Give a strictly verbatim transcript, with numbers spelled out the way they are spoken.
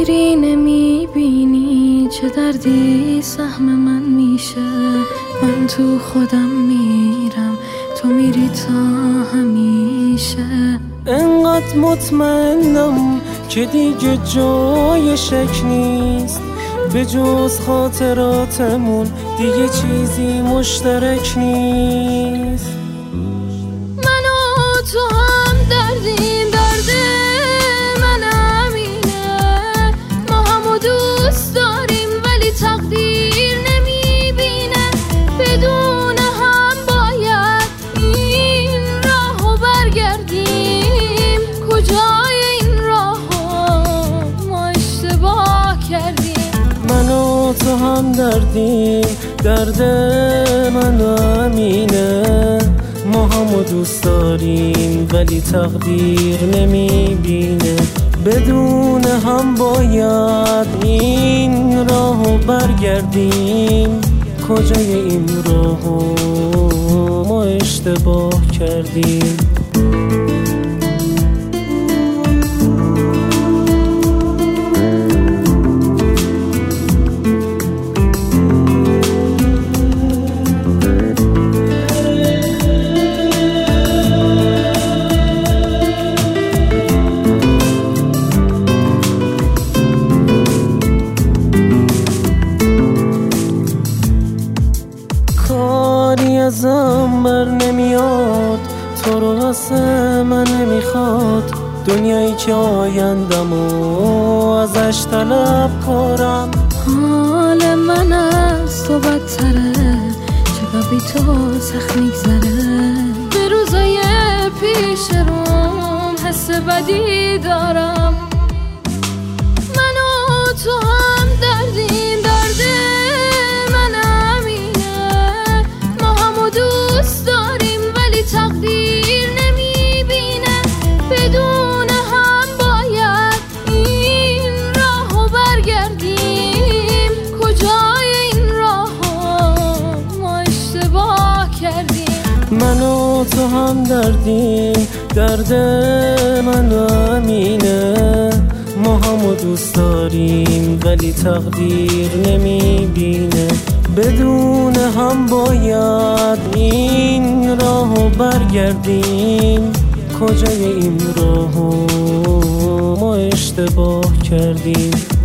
میری نمیبینی چه دردی سهم من میشه. من تو خودم میرم تو میری تا همیشه. انقدر مطمئنم که دیگه جای شک نیست، به جز خاطراتمون دیگه چیزی مشترک نیست. من و تو هم دردیم، درد من همینه. ما همو دوست داریم ولی تقدیر نمیبینه. بدون هم باید این راهو برگردیم. کجای این راهو ما اشتباه کردیم. من و تو هم دردیم، درد من همینه. ما همو دوست داریم ولی تقدیر نمیبینه. بدون هم باید این راهو برگردیم. کجای این راهو ما اشتباه کردیم. کاری ازم بر نمیاد، تو رو واسه من نمیخواد. دنیایی که آیندمو ازش طلب کارم. حال من از تو بدتره، چقدر بی تو سخت میگذره. به روزای پیش روم حس بدی دارم. من و تو هم دردیم، درد من همینه. ما همو دوست داریم ولی تقدیر نمیبینه. بدون هم باید این راهو برگردیم. کجای این راهو ما اشتباه کردیم. من و تو هم دردیم، درد من همینه. ما همو دوست داریم ولی تقدیر نمیبینه. بدون هم باید این راهو برگردیم. کجای این راهو ما اشتباه کردیم.